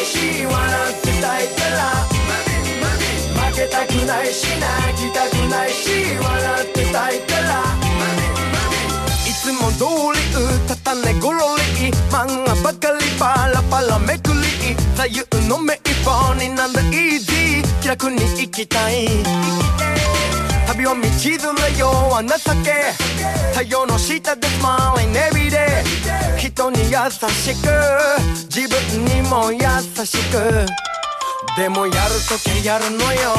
ないし笑ってたいから負けたくないし泣きたくないし笑ってたいからいつも通りうたた寝ごろり漫画ばかりパラパラめくり左右のメイポになんだイージー気楽に生きたい旅は道連れよは情け太陽の下でスマイルエビで人に優しく自分にも優しくでもやるときやるのよ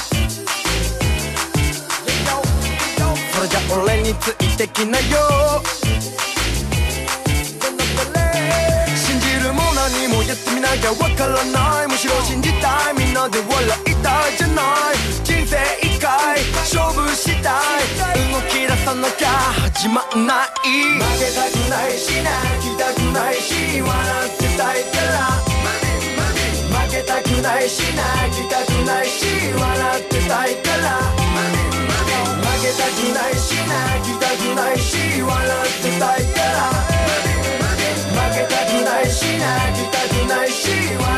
それじゃ俺についてきなよ信じるも何もやってみなきゃわからないむしろ信じたいみんなで笑いたいじゃない人生一回勝負したい動き出さなきゃ始まんない負けたくないし泣きたくないし笑ってたいから負けたくないし泣きたくないし笑ってたいから負けたくないし泣きたくないし笑ってたいから負けたくないし泣きたくないし